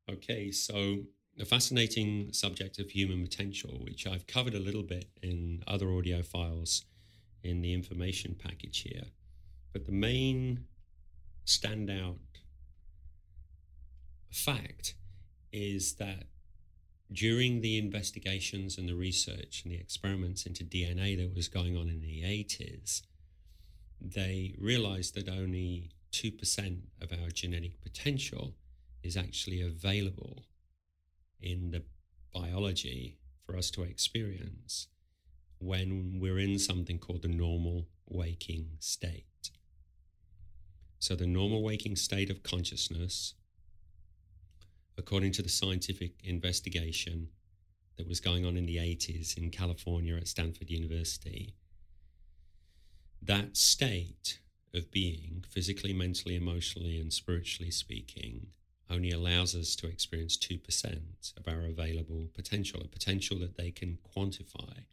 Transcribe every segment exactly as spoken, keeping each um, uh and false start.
Okay, so the fascinating subject of human potential, which I've covered a little bit in other audio files in the information package here. But the main standout fact is that during the investigations and the research and the experiments into D N A that was going on in the eighties, they realized that only two percent of our genetic potential is actually available in the biology for us to experience when we're in something called the normal waking state. So, the normal waking state of consciousness, according to the scientific investigation that was going on in the eighties in California at Stanford University, that state of being, physically, mentally, emotionally, and spiritually speaking, only allows us to experience two percent of our available potential, a potential that they can quantify.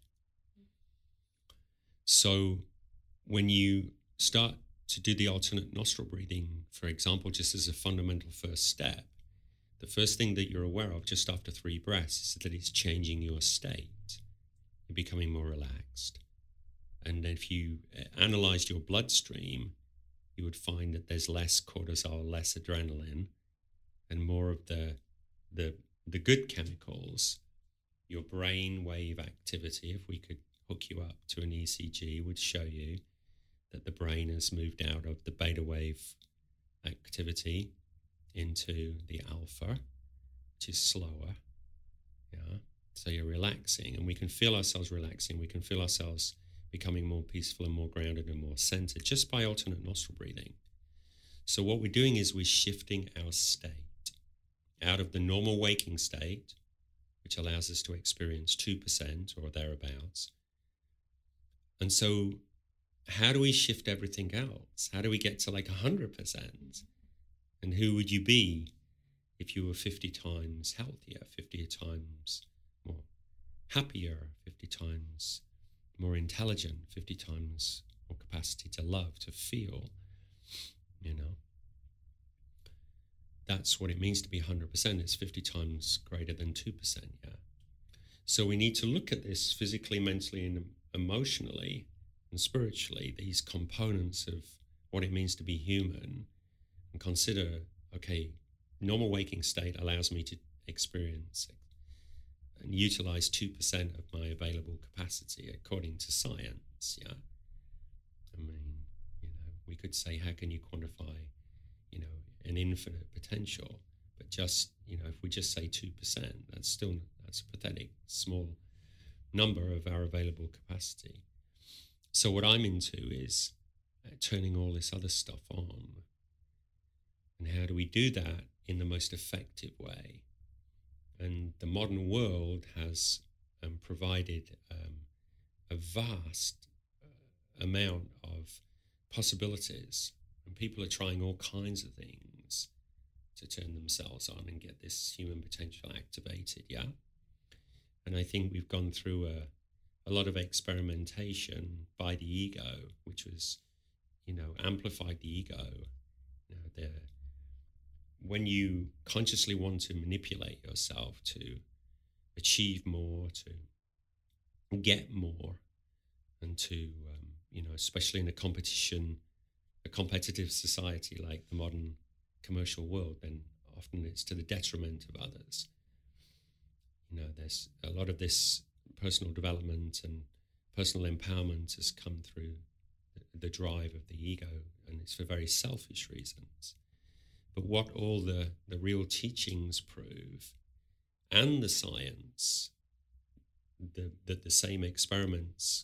So when you start to do the alternate nostril breathing, for example, just as a fundamental first step, the first thing that you're aware of just after three breaths is that it's changing your state. You're becoming more relaxed. And if you analyzed your bloodstream, you would find that there's less cortisol, less adrenaline, and more of the the the good chemicals. Your brain wave activity, if we could hook you up to an E C G, would show you that the brain has moved out of the beta wave activity into the alpha, which is slower. Yeah. So you're relaxing, and we can feel ourselves relaxing. We can feel ourselves becoming more peaceful and more grounded and more centered just by alternate nostril breathing. So what we're doing is we're shifting our state out of the normal waking state, which allows us to experience two percent or thereabouts. And so how do we shift everything else? How do we get to like one hundred percent? And who would you be if you were fifty times healthier, fifty times more happier, fifty times more intelligent, fifty times more capacity to love, to feel, you know? That's what it means to be one hundred percent. It's fifty times greater than two percent, yeah. So we need to look at this physically, mentally, and emotionally and spiritually, these components of what it means to be human, and consider, okay, normal waking state allows me to experience and utilize two percent of my available capacity according to science, yeah? I mean, you know, we could say, how can you quantify, you know, an infinite potential? But just, you know, if we just say two percent, that's still, that's a pathetic small number of our available capacity. So what I'm into is uh, turning all this other stuff on. And how do we do that in the most effective way? And the modern world has um, provided um, a vast uh, amount of possibilities, and people are trying all kinds of things to turn themselves on and get this human potential activated, yeah? And I think we've gone through a, a lot of experimentation by the ego, which was, you know, amplified the ego. You know, the, when you consciously want to manipulate yourself to achieve more, to get more, and to, um, you know, especially in a competition, a competitive society like the modern commercial world, then often it's to the detriment of others. You know, there's a lot of this personal development and personal empowerment has come through the, the drive of the ego, and it's for very selfish reasons. But what all the, the real teachings prove, and the science, the, that the same experiments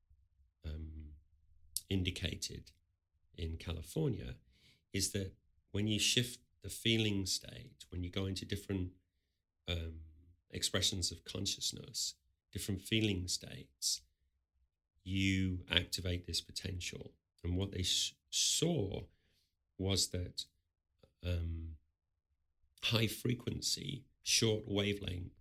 um, indicated in California, is that when you shift the feeling state, when you go into different um, expressions of consciousness, different feeling states, you activate this potential. And what they sh- saw was that um, high frequency, short wavelength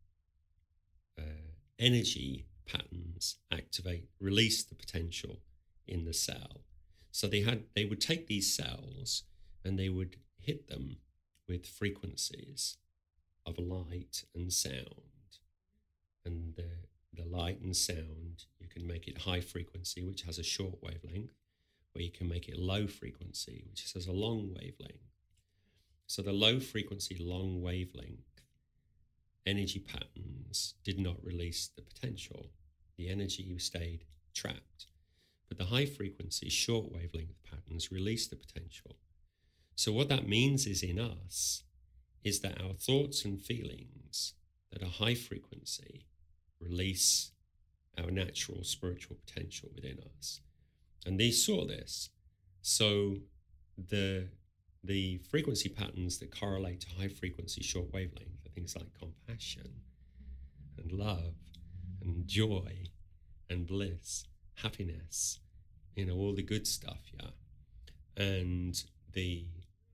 uh, energy patterns activate, release the potential in the cell. So they had, they would take these cells and they would hit them with frequencies, of light and sound. And the, the light and sound, you can make it high frequency, which has a short wavelength, or you can make it low frequency, which has a long wavelength. So the low frequency, long wavelength energy patterns did not release the potential. The energy stayed trapped. But the high frequency, short wavelength patterns release the potential. So what that means is in us is that our thoughts and feelings that are high frequency release our natural spiritual potential within us. And they saw this. So the the frequency patterns that correlate to high frequency short wavelength are things like compassion and love and joy and bliss, happiness, you know, all the good stuff, yeah. And the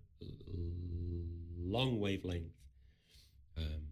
long wavelength, um,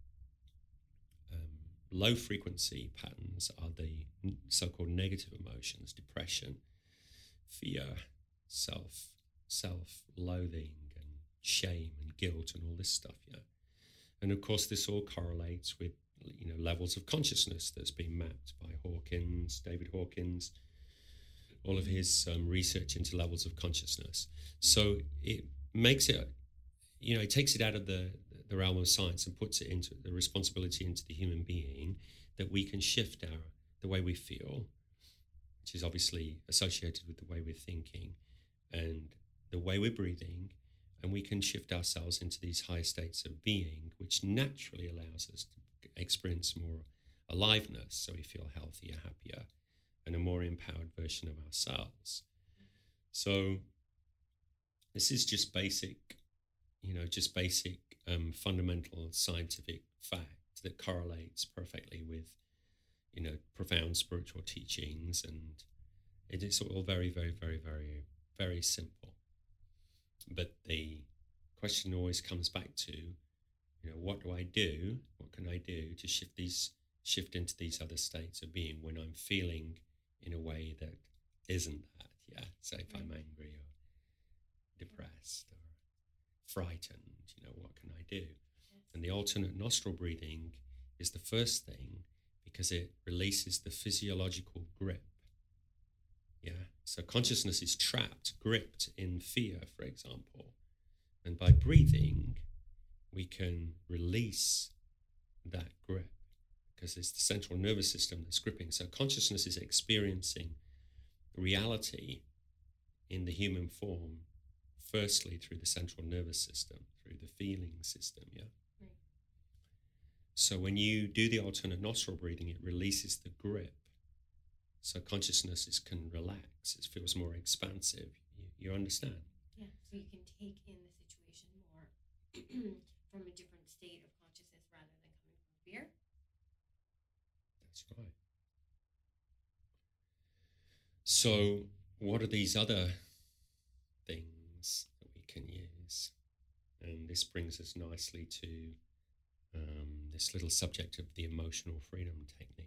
um, low frequency patterns are the so-called negative emotions: depression, fear, self, self-loathing, and shame and guilt, and all this stuff. Yeah, and of course, this all correlates with, you know, levels of consciousness that's been mapped by Hawkins, David Hawkins, all of his um, research into levels of consciousness. So it makes it, you know, it takes it out of the, the realm of science and puts it into the responsibility into the human being, that we can shift our the way we feel, which is obviously associated with the way we're thinking and the way we're breathing, and we can shift ourselves into these higher states of being, which naturally allows us to experience more aliveness, so we feel healthier, happier, and a more empowered version of ourselves. So this is just basic, you know, just basic um, fundamental scientific fact that correlates perfectly with, you know, profound spiritual teachings, and it is all very, very, very, very, very simple. But the question always comes back to, you know, what do I do? What can I do to shift these, shift into these other states of being when I'm feeling in a way that isn't that? Yeah. So if I'm angry or depressed or frightened, you know, what can I do? And the alternate nostril breathing is the first thing, because it releases the physiological grip. Yeah. So consciousness is trapped, gripped in fear, for example. And by breathing, we can release that grip, because it's the central nervous system that's gripping. So consciousness is experiencing reality in the human form, firstly through the central nervous system, through the feeling system, yeah? Right. So when you do the alternate nostril breathing, it releases the grip. So consciousness is, can relax. It feels more expansive. You, you understand? Yeah, so you can take in the situation more from a different state of consciousness rather than coming from fear. That's right. So what are these other things that we can use? And this brings us nicely to um, this little subject of the emotional freedom technique.